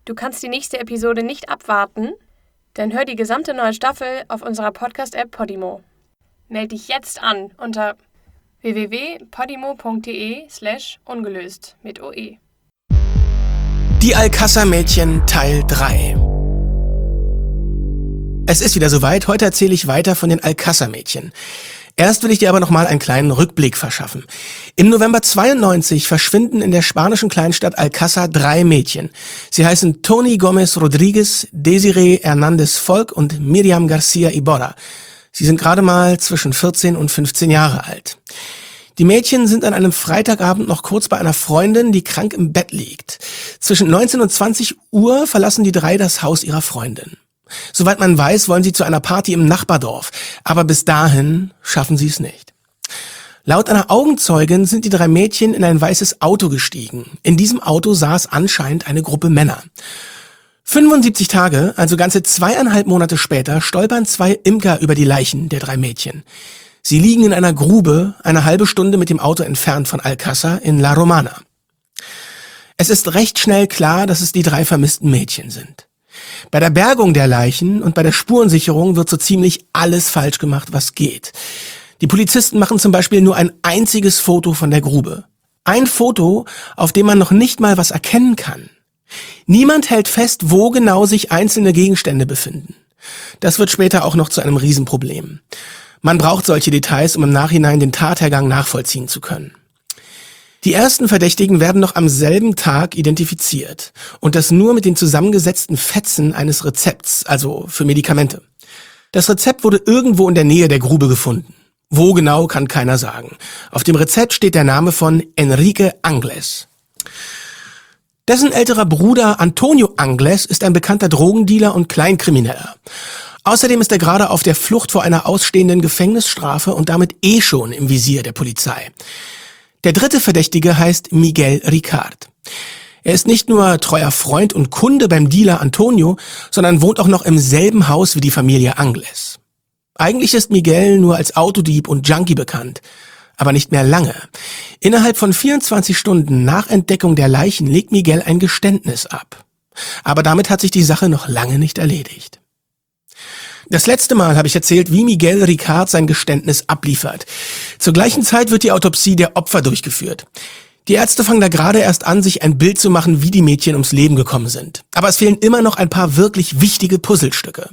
Du kannst die nächste Episode nicht abwarten? Dann hör die gesamte neue Staffel auf unserer Podcast-App Podimo. Meld dich jetzt an unter www.podimo.de/ungelöst mit OE. Die Alcázar-Mädchen Teil 3. Es ist wieder soweit, heute erzähle ich weiter von den Alcázar-Mädchen. Erst will ich dir aber nochmal einen kleinen Rückblick verschaffen. Im November 92 verschwinden in der spanischen Kleinstadt Alcázar 3 Mädchen. Sie heißen Toni Gómez Rodríguez, Desiree Hernández Folk und Miriam García Iborra. Sie sind gerade mal zwischen 14 und 15 Jahre alt. Die Mädchen sind an einem Freitagabend noch kurz bei einer Freundin, die krank im Bett liegt. Zwischen 19 und 20 Uhr verlassen die drei das Haus ihrer Freundin. Soweit man weiß, wollen sie zu einer Party im Nachbardorf, aber bis dahin schaffen sie es nicht. Laut einer Augenzeugin sind die drei Mädchen in ein weißes Auto gestiegen. In diesem Auto saß anscheinend eine Gruppe Männer. 75 Tage, also ganze 2,5 Monate später, stolpern zwei Imker über die Leichen der drei Mädchen. Sie liegen in einer Grube, eine halbe Stunde mit dem Auto entfernt von Alcázar in La Romana. Es ist recht schnell klar, dass es die drei vermissten Mädchen sind. Bei der Bergung der Leichen und bei der Spurensicherung wird so ziemlich alles falsch gemacht, was geht. Die Polizisten machen zum Beispiel nur ein einziges Foto von der Grube. Ein Foto, auf dem man noch nicht mal was erkennen kann. Niemand hält fest, wo genau sich einzelne Gegenstände befinden. Das wird später auch noch zu einem Riesenproblem. Man braucht solche Details, um im Nachhinein den Tathergang nachvollziehen zu können. Die ersten Verdächtigen werden noch am selben Tag identifiziert. Und das nur mit den zusammengesetzten Fetzen eines Rezepts, also für Medikamente. Das Rezept wurde irgendwo in der Nähe der Grube gefunden. Wo genau, kann keiner sagen. Auf dem Rezept steht der Name von Enrique Angles. Dessen älterer Bruder Antonio Angles ist ein bekannter Drogendealer und Kleinkrimineller. Außerdem ist er gerade auf der Flucht vor einer ausstehenden Gefängnisstrafe und damit schon im Visier der Polizei. Der dritte Verdächtige heißt Miguel Ricard. Er ist nicht nur treuer Freund und Kunde beim Dealer Antonio, sondern wohnt auch noch im selben Haus wie die Familie Angles. Eigentlich ist Miguel nur als Autodieb und Junkie bekannt, aber nicht mehr lange. Innerhalb von 24 Stunden nach Entdeckung der Leichen legt Miguel ein Geständnis ab. Aber damit hat sich die Sache noch lange nicht erledigt. Das letzte Mal habe ich erzählt, wie Miguel Ricard sein Geständnis abliefert. Zur gleichen Zeit wird die Autopsie der Opfer durchgeführt. Die Ärzte fangen da gerade erst an, sich ein Bild zu machen, wie die Mädchen ums Leben gekommen sind. Aber es fehlen immer noch ein paar wirklich wichtige Puzzlestücke.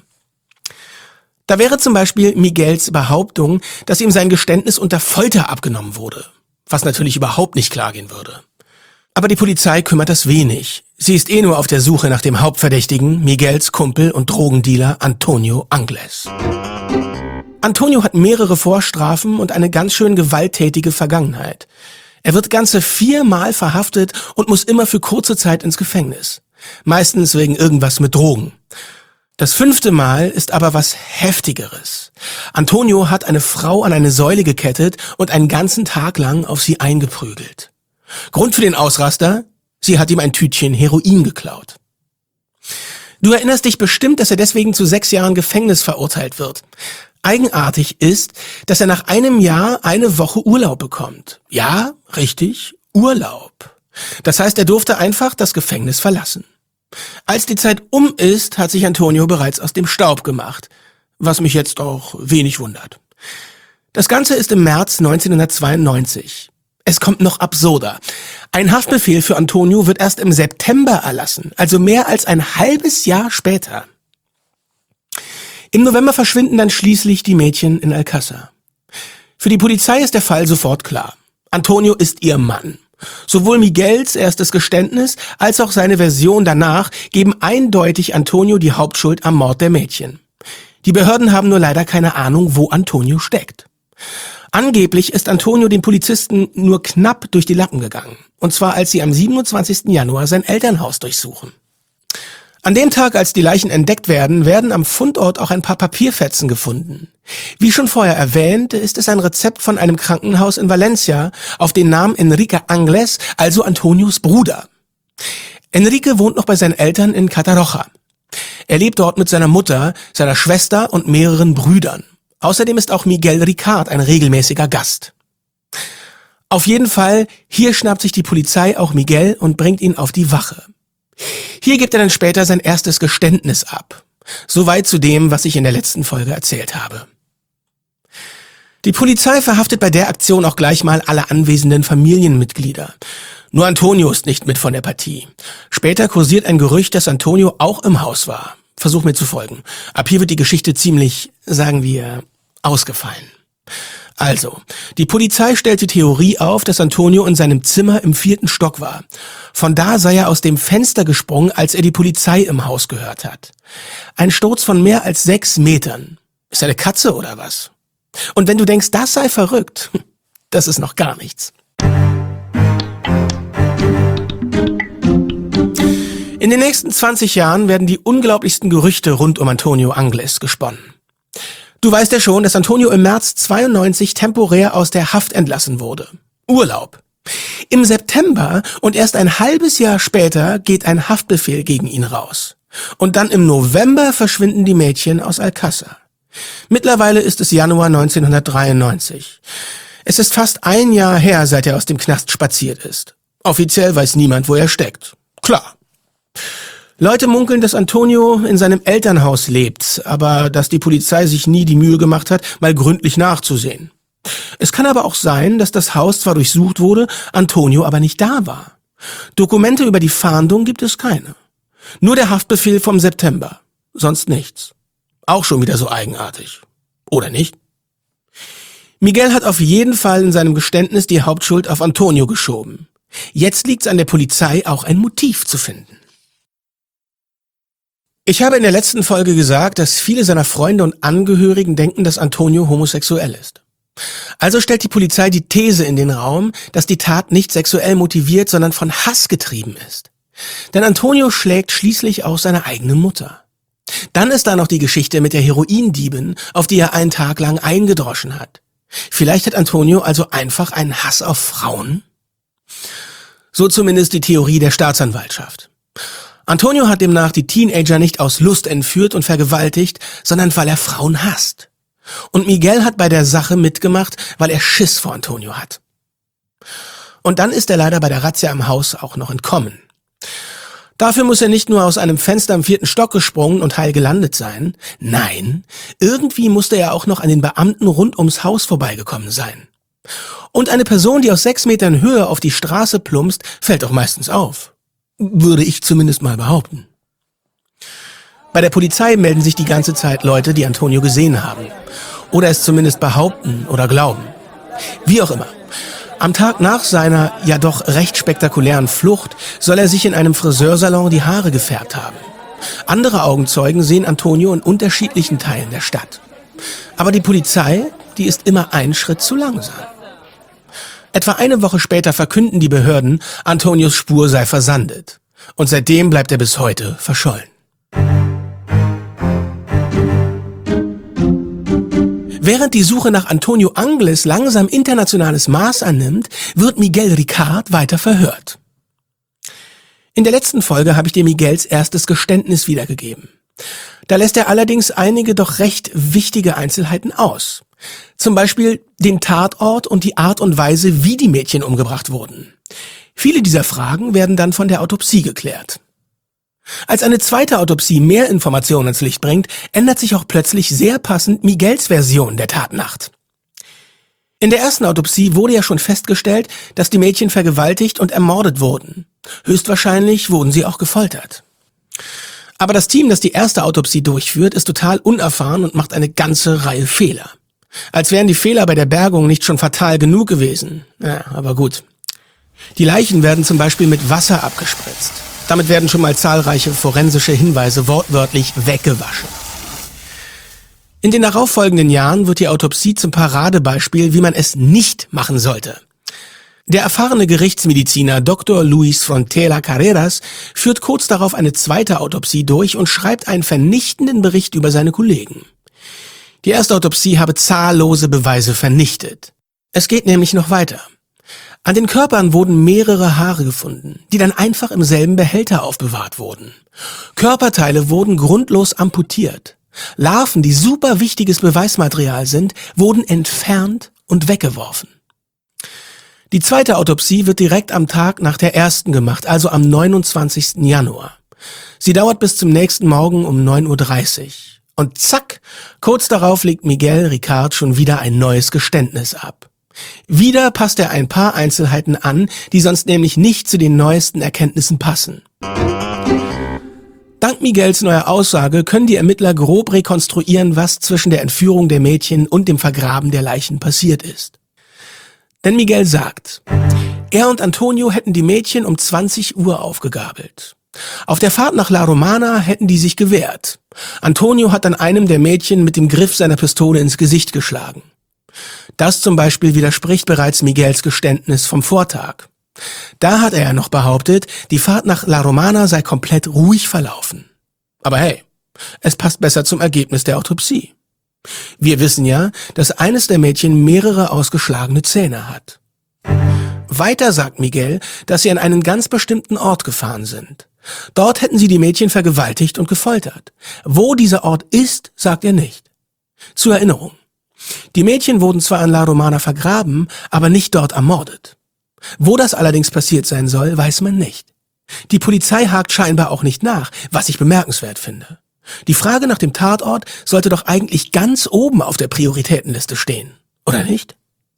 Da wäre zum Beispiel Miguels Behauptung, dass ihm sein Geständnis unter Folter abgenommen wurde. Was natürlich überhaupt nicht klar gehen würde. Aber die Polizei kümmert das wenig. Sie ist nur auf der Suche nach dem Hauptverdächtigen, Miguels Kumpel und Drogendealer Antonio Angles. Antonio hat mehrere Vorstrafen und eine ganz schön gewalttätige Vergangenheit. Er wird ganze 4 Mal verhaftet und muss immer für kurze Zeit ins Gefängnis. Meistens wegen irgendwas mit Drogen. Das 5. Mal ist aber was Heftigeres. Antonio hat eine Frau an eine Säule gekettet und einen ganzen Tag lang auf sie eingeprügelt. Grund für den Ausraster? Sie hat ihm ein Tütchen Heroin geklaut. Du erinnerst dich bestimmt, dass er deswegen zu 6 Jahren Gefängnis verurteilt wird. Eigenartig ist, dass er nach einem Jahr eine Woche Urlaub bekommt. Ja, richtig, Urlaub. Das heißt, er durfte einfach das Gefängnis verlassen. Als die Zeit um ist, hat sich Antonio bereits aus dem Staub gemacht, was mich jetzt auch wenig wundert. Das Ganze ist im März 1992. Es kommt noch absurder. Ein Haftbefehl für Antonio wird erst im September erlassen, also mehr als ein halbes Jahr später. Im November verschwinden dann schließlich die Mädchen in Alcázar. Für die Polizei ist der Fall sofort klar. Antonio ist ihr Mann. Sowohl Miguels erstes Geständnis als auch seine Version danach geben eindeutig Antonio die Hauptschuld am Mord der Mädchen. Die Behörden haben nur leider keine Ahnung, wo Antonio steckt. Angeblich ist Antonio den Polizisten nur knapp durch die Lappen gegangen. Und zwar, als sie am 27. Januar sein Elternhaus durchsuchen. An dem Tag, als die Leichen entdeckt werden, werden am Fundort auch ein paar Papierfetzen gefunden. Wie schon vorher erwähnt, ist es ein Rezept von einem Krankenhaus in Valencia auf den Namen Enrique Angles, also Antonios Bruder. Enrique wohnt noch bei seinen Eltern in Catarroja. Er lebt dort mit seiner Mutter, seiner Schwester und mehreren Brüdern. Außerdem ist auch Miguel Ricard ein regelmäßiger Gast. Auf jeden Fall, hier schnappt sich die Polizei auch Miguel und bringt ihn auf die Wache. Hier gibt er dann später sein erstes Geständnis ab. Soweit zu dem, was ich in der letzten Folge erzählt habe. Die Polizei verhaftet bei der Aktion auch gleich mal alle anwesenden Familienmitglieder. Nur Antonio ist nicht mit von der Partie. Später kursiert ein Gerücht, dass Antonio auch im Haus war. Versuch mir zu folgen. Ab hier wird die Geschichte ziemlich, sagen wir, ausgefallen. Also, die Polizei stellt die Theorie auf, dass Antonio in seinem Zimmer im 4. Stock war. Von da sei er aus dem Fenster gesprungen, als er die Polizei im Haus gehört hat. Ein Sturz von mehr als 6 Metern. Ist er eine Katze oder was? Und wenn du denkst, das sei verrückt, das ist noch gar nichts. In den nächsten 20 Jahren werden die unglaublichsten Gerüchte rund um Antonio Angles gesponnen. Du weißt ja schon, dass Antonio im März 92 temporär aus der Haft entlassen wurde. Urlaub. Im September und erst ein halbes Jahr später geht ein Haftbefehl gegen ihn raus. Und dann im November verschwinden die Mädchen aus Alcázar. Mittlerweile ist es Januar 1993. Es ist fast ein Jahr her, seit er aus dem Knast spaziert ist. Offiziell weiß niemand, wo er steckt. Klar. Leute munkeln, dass Antonio in seinem Elternhaus lebt, aber dass die Polizei sich nie die Mühe gemacht hat, mal gründlich nachzusehen. Es kann aber auch sein, dass das Haus zwar durchsucht wurde, Antonio aber nicht da war. Dokumente über die Fahndung gibt es keine. Nur der Haftbefehl vom September. Sonst nichts. Auch schon wieder so eigenartig. Oder nicht? Miguel hat auf jeden Fall in seinem Geständnis die Hauptschuld auf Antonio geschoben. Jetzt liegt es an der Polizei, auch ein Motiv zu finden. Ich habe in der letzten Folge gesagt, dass viele seiner Freunde und Angehörigen denken, dass Antonio homosexuell ist. Also stellt die Polizei die These in den Raum, dass die Tat nicht sexuell motiviert, sondern von Hass getrieben ist. Denn Antonio schlägt schließlich auch seine eigene Mutter. Dann ist da noch die Geschichte mit der Heroindiebin, auf die er einen Tag lang eingedroschen hat. Vielleicht hat Antonio also einfach einen Hass auf Frauen? So zumindest die Theorie der Staatsanwaltschaft. Antonio hat demnach die Teenager nicht aus Lust entführt und vergewaltigt, sondern weil er Frauen hasst. Und Miguel hat bei der Sache mitgemacht, weil er Schiss vor Antonio hat. Und dann ist er leider bei der Razzia im Haus auch noch entkommen. Dafür muss er nicht nur aus einem Fenster im 4. Stock gesprungen und heil gelandet sein. Nein, irgendwie musste er auch noch an den Beamten rund ums Haus vorbeigekommen sein. Und eine Person, die aus 6 Metern Höhe auf die Straße plumpst, fällt doch meistens auf. Würde ich zumindest mal behaupten. Bei der Polizei melden sich die ganze Zeit Leute, die Antonio gesehen haben. Oder es zumindest behaupten oder glauben. Wie auch immer. Am Tag nach seiner ja doch recht spektakulären Flucht soll er sich in einem Friseursalon die Haare gefärbt haben. Andere Augenzeugen sehen Antonio in unterschiedlichen Teilen der Stadt. Aber die Polizei, die ist immer einen Schritt zu langsam. Etwa eine Woche später verkünden die Behörden, Antonios Spur sei versandet. Und seitdem bleibt er bis heute verschollen. Während die Suche nach Antonio Angles langsam internationales Maß annimmt, wird Miguel Ricard weiter verhört. In der letzten Folge habe ich dir Miguels erstes Geständnis wiedergegeben. Da lässt er allerdings einige doch recht wichtige Einzelheiten aus. Zum Beispiel den Tatort und die Art und Weise, wie die Mädchen umgebracht wurden. Viele dieser Fragen werden dann von der Autopsie geklärt. Als eine zweite Autopsie mehr Informationen ins Licht bringt, ändert sich auch plötzlich sehr passend Miguels Version der Tatnacht. In der ersten Autopsie wurde ja schon festgestellt, dass die Mädchen vergewaltigt und ermordet wurden. Höchstwahrscheinlich wurden sie auch gefoltert. Aber das Team, das die erste Autopsie durchführt, ist total unerfahren und macht eine ganze Reihe Fehler. Als wären die Fehler bei der Bergung nicht schon fatal genug gewesen. Ja, aber gut. Die Leichen werden zum Beispiel mit Wasser abgespritzt. Damit werden schon mal zahlreiche forensische Hinweise wortwörtlich weggewaschen. In den darauffolgenden Jahren wird die Autopsie zum Paradebeispiel, wie man es nicht machen sollte. Der erfahrene Gerichtsmediziner Dr. Luis Frontera Carreras führt kurz darauf eine zweite Autopsie durch und schreibt einen vernichtenden Bericht über seine Kollegen. Die erste Autopsie habe zahllose Beweise vernichtet. Es geht nämlich noch weiter. An den Körpern wurden mehrere Haare gefunden, die dann einfach im selben Behälter aufbewahrt wurden. Körperteile wurden grundlos amputiert. Larven, die super wichtiges Beweismaterial sind, wurden entfernt und weggeworfen. Die zweite Autopsie wird direkt am Tag nach der ersten gemacht, also am 29. Januar. Sie dauert bis zum nächsten Morgen um 9:30 Uhr. Und zack, kurz darauf legt Miguel Ricard schon wieder ein neues Geständnis ab. Wieder passt er ein paar Einzelheiten an, die sonst nämlich nicht zu den neuesten Erkenntnissen passen. Dank Miguels neuer Aussage können die Ermittler grob rekonstruieren, was zwischen der Entführung der Mädchen und dem Vergraben der Leichen passiert ist. Denn Miguel sagt, er und Antonio hätten die Mädchen um 20 Uhr aufgegabelt. Auf der Fahrt nach La Romana hätten die sich gewehrt. Antonio hat dann einem der Mädchen mit dem Griff seiner Pistole ins Gesicht geschlagen. Das zum Beispiel widerspricht bereits Miguels Geständnis vom Vortag. Da hat er ja noch behauptet, die Fahrt nach La Romana sei komplett ruhig verlaufen. Aber hey, es passt besser zum Ergebnis der Autopsie. Wir wissen ja, dass eines der Mädchen mehrere ausgeschlagene Zähne hat. Weiter sagt Miguel, dass sie an einen ganz bestimmten Ort gefahren sind. Dort hätten sie die Mädchen vergewaltigt und gefoltert. Wo dieser Ort ist, sagt er nicht. Zur Erinnerung. Die Mädchen wurden zwar in La Romana vergraben, aber nicht dort ermordet. Wo das allerdings passiert sein soll, weiß man nicht. Die Polizei hakt scheinbar auch nicht nach, was ich bemerkenswert finde. Die Frage nach dem Tatort sollte doch eigentlich ganz oben auf der Prioritätenliste stehen, oder nicht?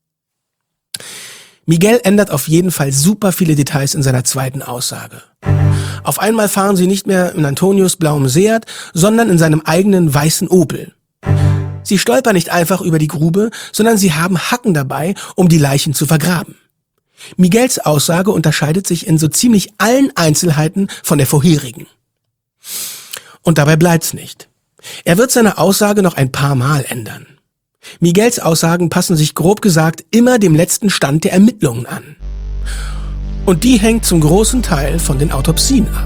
Miguel ändert auf jeden Fall super viele Details in seiner zweiten Aussage. Auf einmal fahren sie nicht mehr in Antonios blauem Seat, sondern in seinem eigenen weißen Opel. Sie stolpern nicht einfach über die Grube, sondern sie haben Hacken dabei, um die Leichen zu vergraben. Miguels Aussage unterscheidet sich in so ziemlich allen Einzelheiten von der vorherigen. Und dabei bleibt's nicht. Er wird seine Aussage noch ein paar Mal ändern. Miguels Aussagen passen sich grob gesagt immer dem letzten Stand der Ermittlungen an. Und die hängt zum großen Teil von den Autopsien ab.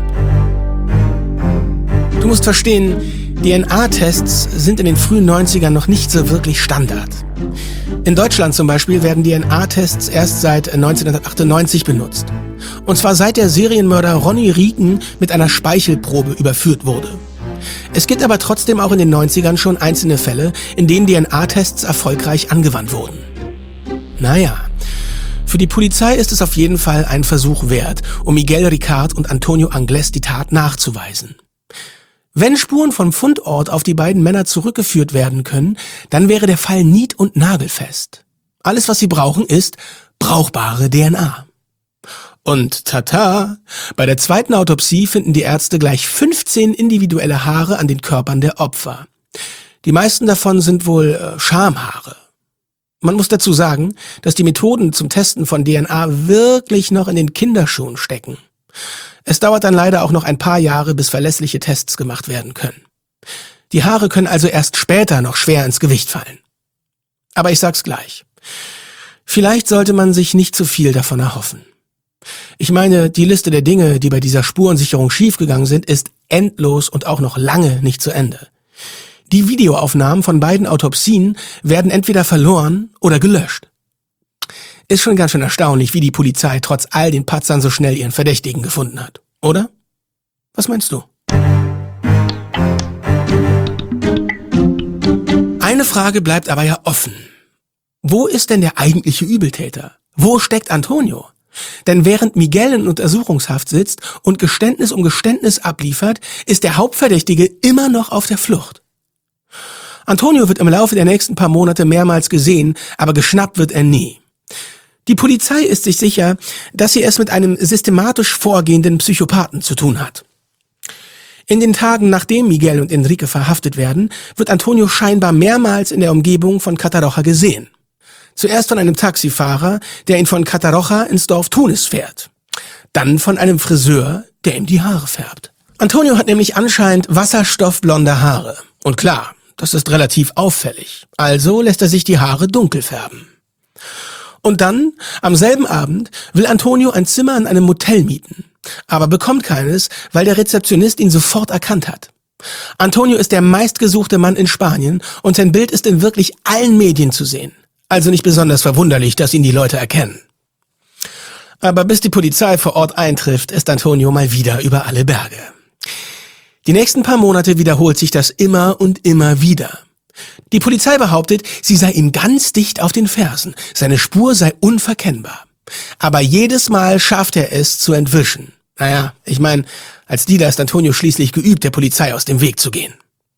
Du musst verstehen, DNA-Tests sind in den frühen 90ern noch nicht so wirklich Standard. In Deutschland zum Beispiel werden DNA-Tests erst seit 1998 benutzt. Und zwar seit der Serienmörder Ronny Rieken mit einer Speichelprobe überführt wurde. Es gibt aber trotzdem auch in den 90ern schon einzelne Fälle, in denen DNA-Tests erfolgreich angewandt wurden. Naja, für die Polizei ist es auf jeden Fall ein Versuch wert, um Miguel Ricard und Antonio Angles die Tat nachzuweisen. Wenn Spuren vom Fundort auf die beiden Männer zurückgeführt werden können, dann wäre der Fall nied- und nagelfest. Alles, was sie brauchen, ist brauchbare DNA. Und tata, bei der zweiten Autopsie finden die Ärzte gleich 15 individuelle Haare an den Körpern der Opfer. Die meisten davon sind wohl Schamhaare. Man muss dazu sagen, dass die Methoden zum Testen von DNA wirklich noch in den Kinderschuhen stecken. Es dauert dann leider auch noch ein paar Jahre, bis verlässliche Tests gemacht werden können. Die Haare können also erst später noch schwer ins Gewicht fallen. Aber ich sag's gleich. Vielleicht sollte man sich nicht zu viel davon erhoffen. Ich meine, die Liste der Dinge, die bei dieser Spurensicherung schiefgegangen sind, ist endlos und auch noch lange nicht zu Ende. Die Videoaufnahmen von beiden Autopsien werden entweder verloren oder gelöscht. Ist schon ganz schön erstaunlich, wie die Polizei trotz all den Patzern so schnell ihren Verdächtigen gefunden hat, oder? Was meinst du? Eine Frage bleibt aber ja offen. Wo ist denn der eigentliche Übeltäter? Wo steckt Antonio? Denn während Miguel in Untersuchungshaft sitzt und Geständnis um Geständnis abliefert, ist der Hauptverdächtige immer noch auf der Flucht. Antonio wird im Laufe der nächsten paar Monate mehrmals gesehen, aber geschnappt wird er nie. Die Polizei ist sich sicher, dass sie es mit einem systematisch vorgehenden Psychopathen zu tun hat. In den Tagen, nachdem Miguel und Enrique verhaftet werden, wird Antonio scheinbar mehrmals in der Umgebung von Catarroja gesehen. Zuerst von einem Taxifahrer, der ihn von Catarroja ins Dorf Tunis fährt. Dann von einem Friseur, der ihm die Haare färbt. Antonio hat nämlich anscheinend wasserstoffblonde Haare. Und klar, das ist relativ auffällig. Also lässt er sich die Haare dunkel färben. Und dann, am selben Abend, will Antonio ein Zimmer in einem Motel mieten. Aber bekommt keines, weil der Rezeptionist ihn sofort erkannt hat. Antonio ist der meistgesuchte Mann in Spanien und sein Bild ist in wirklich allen Medien zu sehen. Also nicht besonders verwunderlich, dass ihn die Leute erkennen. Aber bis die Polizei vor Ort eintrifft, ist Antonio mal wieder über alle Berge. Die nächsten paar Monate wiederholt sich das immer und immer wieder. Die Polizei behauptet, sie sei ihm ganz dicht auf den Fersen, seine Spur sei unverkennbar. Aber jedes Mal schafft er es zu entwischen. Naja, ich meine, als Dealer ist Antonio schließlich geübt, der Polizei aus dem Weg zu gehen.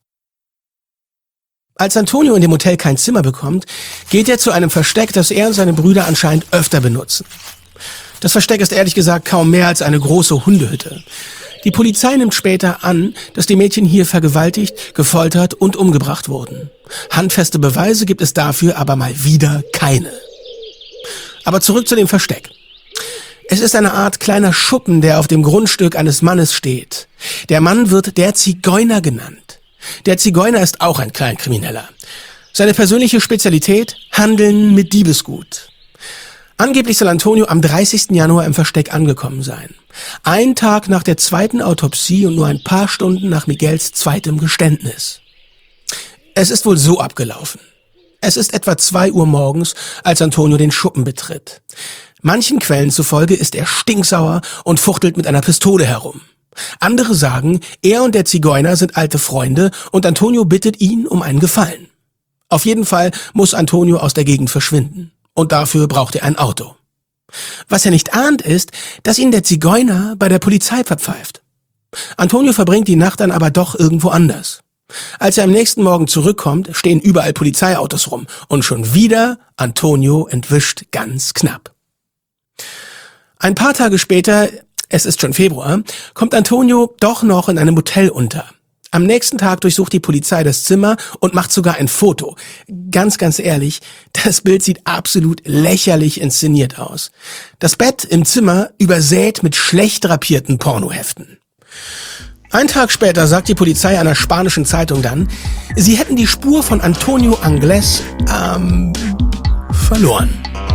Als Antonio in dem Hotel kein Zimmer bekommt, geht er zu einem Versteck, das er und seine Brüder anscheinend öfter benutzen. Das Versteck ist ehrlich gesagt kaum mehr als eine große Hundehütte. Die Polizei nimmt später an, dass die Mädchen hier vergewaltigt, gefoltert und umgebracht wurden. Handfeste Beweise gibt es dafür aber mal wieder keine. Aber zurück zu dem Versteck. Es ist eine Art kleiner Schuppen, der auf dem Grundstück eines Mannes steht. Der Mann wird der Zigeuner genannt. Der Zigeuner ist auch ein Kleinkrimineller. Seine persönliche Spezialität? Handeln mit Diebesgut. Angeblich soll Antonio am 30. Januar im Versteck angekommen sein. Ein Tag nach der zweiten Autopsie und nur ein paar Stunden nach Miguels zweitem Geständnis. Es ist wohl so abgelaufen. Es ist etwa 2 Uhr morgens, als Antonio den Schuppen betritt. Manchen Quellen zufolge ist er stinksauer und fuchtelt mit einer Pistole herum. Andere sagen, er und der Zigeuner sind alte Freunde und Antonio bittet ihn um einen Gefallen. Auf jeden Fall muss Antonio aus der Gegend verschwinden. Und dafür braucht er ein Auto. Was er nicht ahnt ist, dass ihn der Zigeuner bei der Polizei verpfeift. Antonio verbringt die Nacht dann aber doch irgendwo anders. Als er am nächsten Morgen zurückkommt, stehen überall Polizeiautos rum. Und schon wieder Antonio entwischt ganz knapp. Ein paar Tage später, es ist schon Februar, kommt Antonio doch noch in einem Hotel unter. Am nächsten Tag durchsucht die Polizei das Zimmer und macht sogar ein Foto. Ganz ehrlich, das Bild sieht absolut lächerlich inszeniert aus. Das Bett im Zimmer übersät mit schlecht drapierten Pornoheften. Einen Tag später sagt die Polizei einer spanischen Zeitung dann, sie hätten die Spur von Antonio Angles verloren.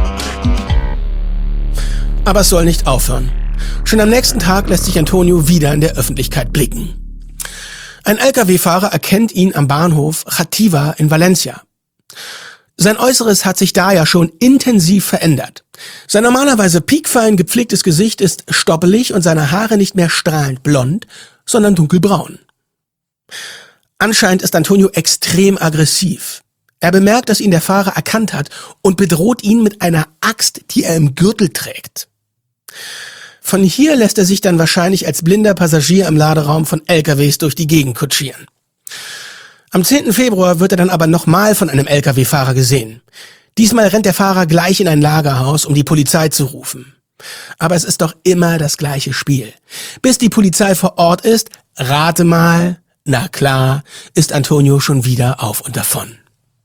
Aber es soll nicht aufhören. Schon am nächsten Tag lässt sich Antonio wieder in der Öffentlichkeit blicken. Ein LKW-Fahrer erkennt ihn am Bahnhof Játiva in Valencia. Sein Äußeres hat sich da ja schon intensiv verändert. Sein normalerweise piekfein gepflegtes Gesicht ist stoppelig und seine Haare nicht mehr strahlend blond, sondern dunkelbraun. Anscheinend ist Antonio extrem aggressiv. Er bemerkt, dass ihn der Fahrer erkannt hat und bedroht ihn mit einer Axt, die er im Gürtel trägt. Von hier lässt er sich dann wahrscheinlich als blinder Passagier im Laderaum von LKWs durch die Gegend kutschieren. Am 10. Februar wird er dann aber nochmal von einem LKW-Fahrer gesehen. Diesmal rennt der Fahrer gleich in ein Lagerhaus, um die Polizei zu rufen. Aber es ist doch immer das gleiche Spiel. Bis die Polizei vor Ort ist, rate mal, na klar, ist Antonio schon wieder auf und davon.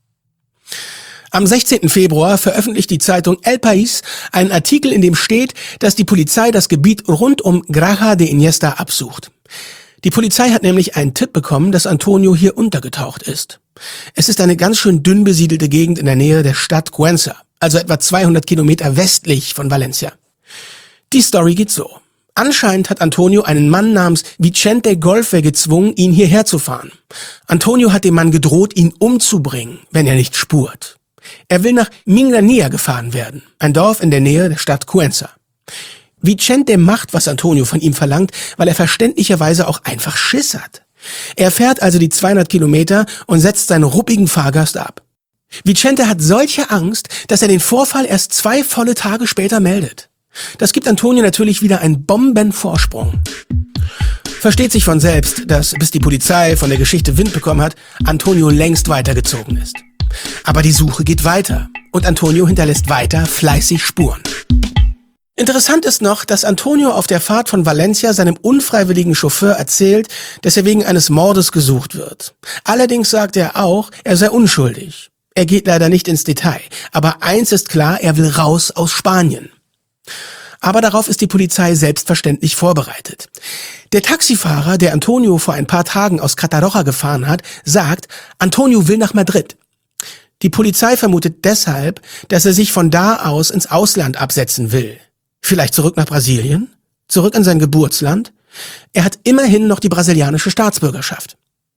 Am 16. Februar veröffentlicht die Zeitung El País einen Artikel, in dem steht, dass die Polizei das Gebiet rund um Granja de Iniesta absucht. Die Polizei hat nämlich einen Tipp bekommen, dass Antonio hier untergetaucht ist. Es ist eine ganz schön dünn besiedelte Gegend in der Nähe der Stadt Cuenca, also etwa 200 Kilometer westlich von Valencia. Die Story geht so. Anscheinend hat Antonio einen Mann namens Vicente Golfe gezwungen, ihn hierher zu fahren. Antonio hat dem Mann gedroht, ihn umzubringen, wenn er nicht spurt. Er will nach Mingrania gefahren werden, ein Dorf in der Nähe der Stadt Cuenca. Vicente macht, was Antonio von ihm verlangt, weil er verständlicherweise auch einfach Schiss hat. Er fährt also die 200 Kilometer und setzt seinen ruppigen Fahrgast ab. Vicente hat solche Angst, dass er den Vorfall erst 2 volle Tage später meldet. Das gibt Antonio natürlich wieder einen Bombenvorsprung. Versteht sich von selbst, dass, bis die Polizei von der Geschichte Wind bekommen hat, Antonio längst weitergezogen ist. Aber die Suche geht weiter und Antonio hinterlässt weiter fleißig Spuren. Interessant ist noch, dass Antonio auf der Fahrt von Valencia seinem unfreiwilligen Chauffeur erzählt, dass er wegen eines Mordes gesucht wird. Allerdings sagt er auch, er sei unschuldig. Er geht leider nicht ins Detail, aber eins ist klar, er will raus aus Spanien. Aber darauf ist die Polizei selbstverständlich vorbereitet. Der Taxifahrer, der Antonio vor ein paar Tagen aus Catarroja gefahren hat, sagt, Antonio will nach Madrid. Die Polizei vermutet deshalb, dass er sich von da aus ins Ausland absetzen will. Vielleicht zurück nach Brasilien? Zurück in sein Geburtsland? Er hat immerhin noch die brasilianische Staatsbürgerschaft.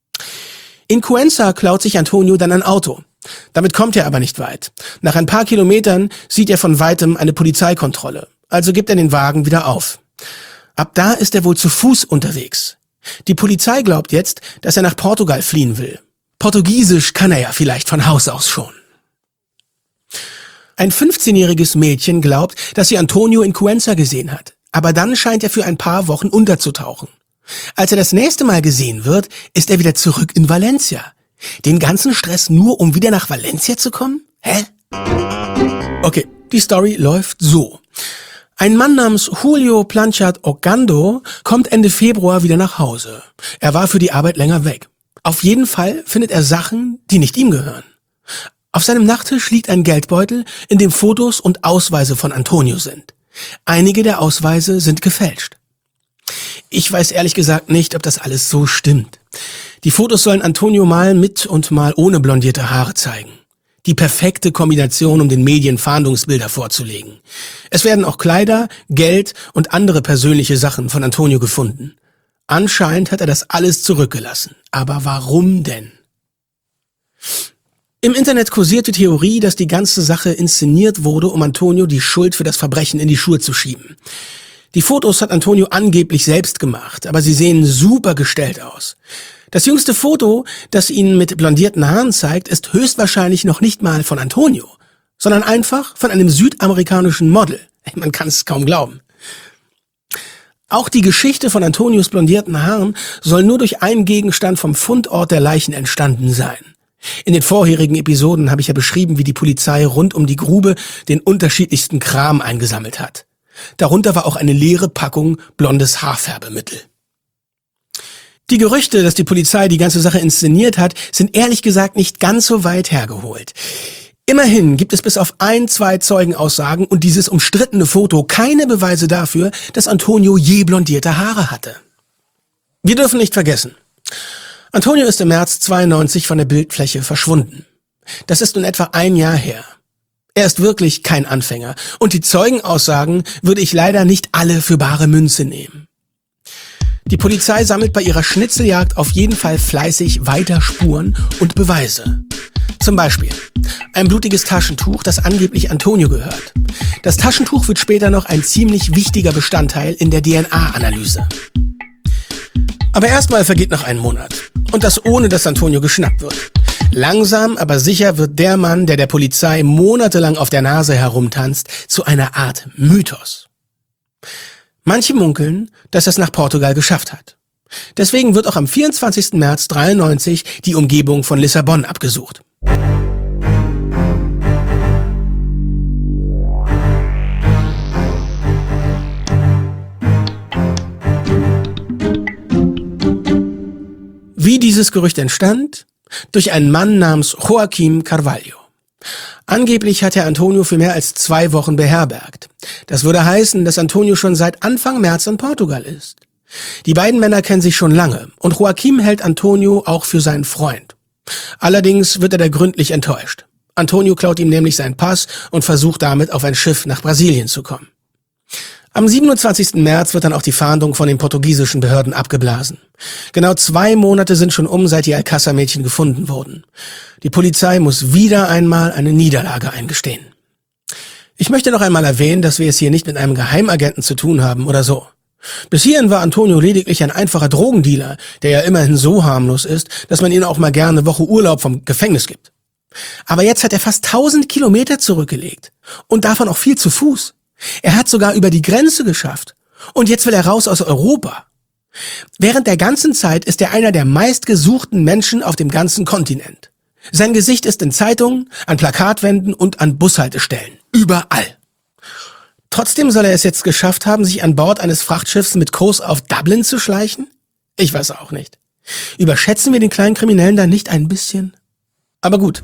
In Cuenca klaut sich Antonio dann ein Auto. Damit kommt er aber nicht weit. Nach ein paar Kilometern sieht er von weitem eine Polizeikontrolle. Also gibt er den Wagen wieder auf. Ab da ist er wohl zu Fuß unterwegs. Die Polizei glaubt jetzt, dass er nach Portugal fliehen will. Portugiesisch kann er ja vielleicht von Haus aus schon. Ein 15-jähriges Mädchen glaubt, dass sie Antonio in Cuenca gesehen hat. Aber dann scheint er für ein paar Wochen unterzutauchen. Als er das nächste Mal gesehen wird, ist er wieder zurück in Valencia. Den ganzen Stress nur, um wieder nach Valencia zu kommen? Hä? Okay, die Story läuft so. Ein Mann namens Julio Planchat Ogando kommt Ende Februar wieder nach Hause. Er war für die Arbeit länger weg. Auf jeden Fall findet er Sachen, die nicht ihm gehören. Auf seinem Nachttisch liegt ein Geldbeutel, in dem Fotos und Ausweise von Antonio sind. Einige der Ausweise sind gefälscht. Ich weiß ehrlich gesagt nicht, ob das alles so stimmt. Die Fotos sollen Antonio mal mit und mal ohne blondierte Haare zeigen. Die perfekte Kombination, um den Medien Fahndungsbilder vorzulegen. Es werden auch Kleider, Geld und andere persönliche Sachen von Antonio gefunden. Anscheinend hat er das alles zurückgelassen. Aber warum denn? Im Internet kursiert die Theorie, dass die ganze Sache inszeniert wurde, um Antonio die Schuld für das Verbrechen in die Schuhe zu schieben. Die Fotos hat Antonio angeblich selbst gemacht, aber sie sehen super gestellt aus. Das jüngste Foto, das ihn mit blondierten Haaren zeigt, ist höchstwahrscheinlich noch nicht mal von Antonio, sondern einfach von einem südamerikanischen Model. Man kann es kaum glauben. Auch die Geschichte von Antonios blondierten Haaren soll nur durch einen Gegenstand vom Fundort der Leichen entstanden sein. In den vorherigen Episoden habe ich ja beschrieben, wie die Polizei rund um die Grube den unterschiedlichsten Kram eingesammelt hat. Darunter war auch eine leere Packung blondes Haarfärbemittel. Die Gerüchte, dass die Polizei die ganze Sache inszeniert hat, sind ehrlich gesagt nicht ganz so weit hergeholt. Immerhin gibt es bis auf 1-2 Zeugenaussagen und dieses umstrittene Foto keine Beweise dafür, dass Antonio je blondierte Haare hatte. Wir dürfen nicht vergessen, Antonio ist im März 92 von der Bildfläche verschwunden. Das ist nun etwa ein Jahr her. Er ist wirklich kein Anfänger und die Zeugenaussagen würde ich leider nicht alle für bare Münze nehmen. Die Polizei sammelt bei ihrer Schnitzeljagd auf jeden Fall fleißig weiter Spuren und Beweise. Zum Beispiel ein blutiges Taschentuch, das angeblich Antonio gehört. Das Taschentuch wird später noch ein ziemlich wichtiger Bestandteil in der DNA-Analyse. Aber erstmal vergeht noch ein Monat. Und das ohne, dass Antonio geschnappt wird. Langsam, aber sicher wird der Mann, der Polizei monatelang auf der Nase herumtanzt, zu einer Art Mythos. Manche munkeln, dass er es nach Portugal geschafft hat. Deswegen wird auch am 24. März 93 die Umgebung von Lissabon abgesucht. Wie dieses Gerücht entstand? Durch einen Mann namens Joaquim Carvalho. Angeblich hat er Antonio für mehr als 2 Wochen beherbergt. Das würde heißen, dass Antonio schon seit Anfang März in Portugal ist. Die beiden Männer kennen sich schon lange und Joaquim hält Antonio auch für seinen Freund. Allerdings wird er da gründlich enttäuscht. Antonio klaut ihm nämlich seinen Pass und versucht damit auf ein Schiff nach Brasilien zu kommen. Am 27. März wird dann auch die Fahndung von den portugiesischen Behörden abgeblasen. Genau 2 Monate sind schon seit die Alcázar-Mädchen gefunden wurden. Die Polizei muss wieder einmal eine Niederlage eingestehen. Ich möchte noch einmal erwähnen, dass wir es hier nicht mit einem Geheimagenten zu tun haben oder so. Bis hierhin war Antonio lediglich ein einfacher Drogendealer, der ja immerhin so harmlos ist, dass man ihm auch mal gerne eine Woche Urlaub vom Gefängnis gibt. Aber jetzt hat er fast 1000 Kilometer zurückgelegt und davon auch viel zu Fuß. Er hat sogar über die Grenze geschafft. Und jetzt will er raus aus Europa. Während der ganzen Zeit ist er einer der meistgesuchten Menschen auf dem ganzen Kontinent. Sein Gesicht ist in Zeitungen, an Plakatwänden und an Bushaltestellen. Überall. Trotzdem soll er es jetzt geschafft haben, sich an Bord eines Frachtschiffs mit Kurs auf Dublin zu schleichen? Ich weiß auch nicht. Überschätzen wir den kleinen Kriminellen da nicht ein bisschen? Aber gut.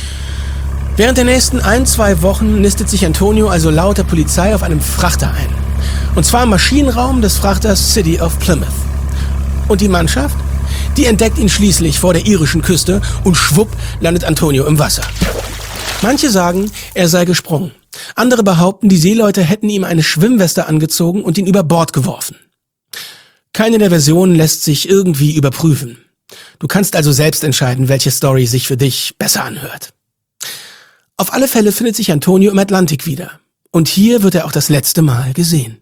Während der nächsten 1-2 Wochen nistet sich Antonio also laut der Polizei auf einem Frachter ein. Und zwar im Maschinenraum des Frachters City of Plymouth. Und die Mannschaft? Die entdeckt ihn schließlich vor der irischen Küste und schwupp landet Antonio im Wasser. Manche sagen, er sei gesprungen. Andere behaupten, die Seeleute hätten ihm eine Schwimmweste angezogen und ihn über Bord geworfen. Keine der Versionen lässt sich irgendwie überprüfen. Du kannst also selbst entscheiden, welche Story sich für dich besser anhört. Auf alle Fälle findet sich Antonio im Atlantik wieder. Und hier wird er auch das letzte Mal gesehen.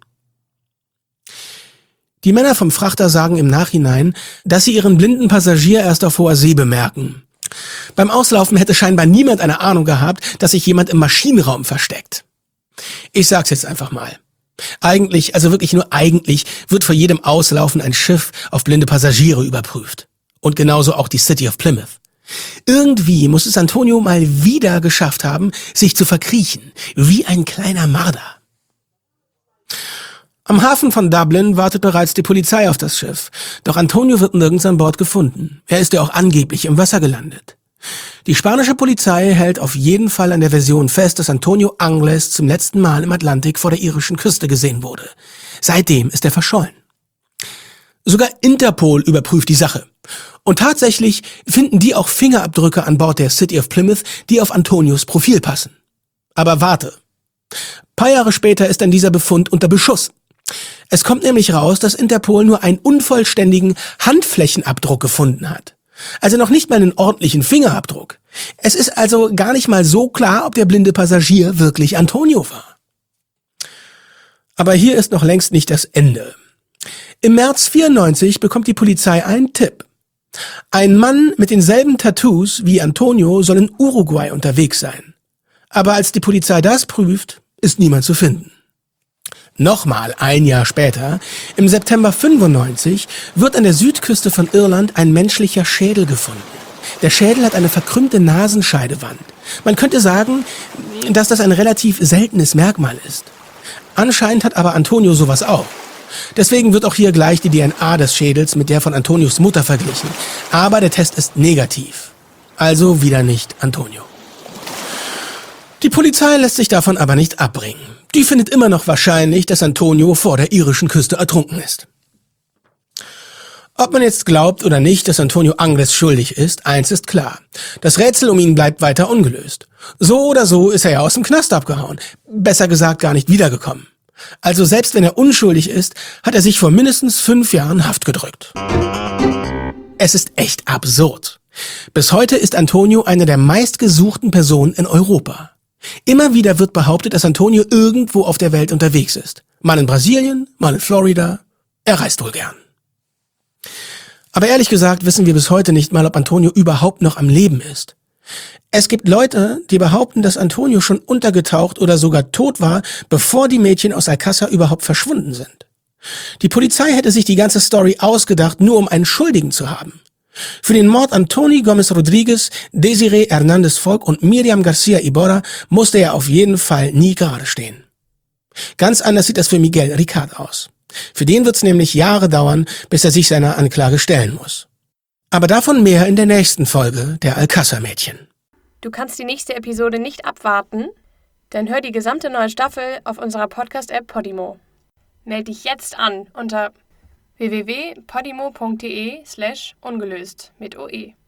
Die Männer vom Frachter sagen im Nachhinein, dass sie ihren blinden Passagier erst auf hoher See bemerken. Beim Auslaufen hätte scheinbar niemand eine Ahnung gehabt, dass sich jemand im Maschinenraum versteckt. Ich sag's jetzt einfach mal. Eigentlich, also wirklich nur eigentlich, wird vor jedem Auslaufen ein Schiff auf blinde Passagiere überprüft. Und genauso auch die City of Plymouth. Irgendwie muss es Antonio mal wieder geschafft haben, sich zu verkriechen, wie ein kleiner Marder. Am Hafen von Dublin wartet bereits die Polizei auf das Schiff, doch Antonio wird nirgends an Bord gefunden. Er ist ja auch angeblich im Wasser gelandet. Die spanische Polizei hält auf jeden Fall an der Version fest, dass Antonio Angles zum letzten Mal im Atlantik vor der irischen Küste gesehen wurde. Seitdem ist er verschollen. Sogar Interpol überprüft die Sache. Und tatsächlich finden die auch Fingerabdrücke an Bord der City of Plymouth, die auf Antonios Profil passen. Aber warte. Paar Jahre später ist dann dieser Befund unter Beschuss. Es kommt nämlich raus, dass Interpol nur einen unvollständigen Handflächenabdruck gefunden hat. Also noch nicht mal einen ordentlichen Fingerabdruck. Es ist also gar nicht mal so klar, ob der blinde Passagier wirklich Antonio war. Aber hier ist noch längst nicht das Ende. Im März 94 bekommt die Polizei einen Tipp. Ein Mann mit denselben Tattoos wie Antonio soll in Uruguay unterwegs sein. Aber als die Polizei das prüft, ist niemand zu finden. Nochmal ein Jahr später, im September 95, wird an der Südküste von Irland ein menschlicher Schädel gefunden. Der Schädel hat eine verkrümmte Nasenscheidewand. Man könnte sagen, dass das ein relativ seltenes Merkmal ist. Anscheinend hat aber Antonio sowas auch. Deswegen wird auch hier gleich die DNA des Schädels mit der von Antonios Mutter verglichen. Aber der Test ist negativ. Also wieder nicht Antonio. Die Polizei lässt sich davon aber nicht abbringen. Die findet immer noch wahrscheinlich, dass Antonio vor der irischen Küste ertrunken ist. Ob man jetzt glaubt oder nicht, dass Antonio Angles schuldig ist, eins ist klar. Das Rätsel um ihn bleibt weiter ungelöst. So oder so ist er ja aus dem Knast abgehauen. Besser gesagt gar nicht wiedergekommen. Also selbst wenn er unschuldig ist, hat er sich vor mindestens 5 Jahren Haft gedrückt. Es ist echt absurd. Bis heute ist Antonio eine der meistgesuchten Personen in Europa. Immer wieder wird behauptet, dass Antonio irgendwo auf der Welt unterwegs ist. Mal in Brasilien, mal in Florida. Er reist wohl gern. Aber ehrlich gesagt wissen wir bis heute nicht mal, ob Antonio überhaupt noch am Leben ist. Es gibt Leute, die behaupten, dass Antonio schon untergetaucht oder sogar tot war, bevor die Mädchen aus Alcázar überhaupt verschwunden sind. Die Polizei hätte sich die ganze Story ausgedacht, nur um einen Schuldigen zu haben. Für den Mord an Tony Gomez Rodriguez, Desiree Hernández Volk und Miriam García Iborra musste er auf jeden Fall nie gerade stehen. Ganz anders sieht das für Miguel Ricard aus. Für den wird's nämlich Jahre dauern, bis er sich seiner Anklage stellen muss. Aber davon mehr in der nächsten Folge der Alcázar-Mädchen. Du kannst die nächste Episode nicht abwarten? Dann hör die gesamte neue Staffel auf unserer Podcast-App Podimo. Meld dich jetzt an unter www.podimo.de/ungelöst mit OE.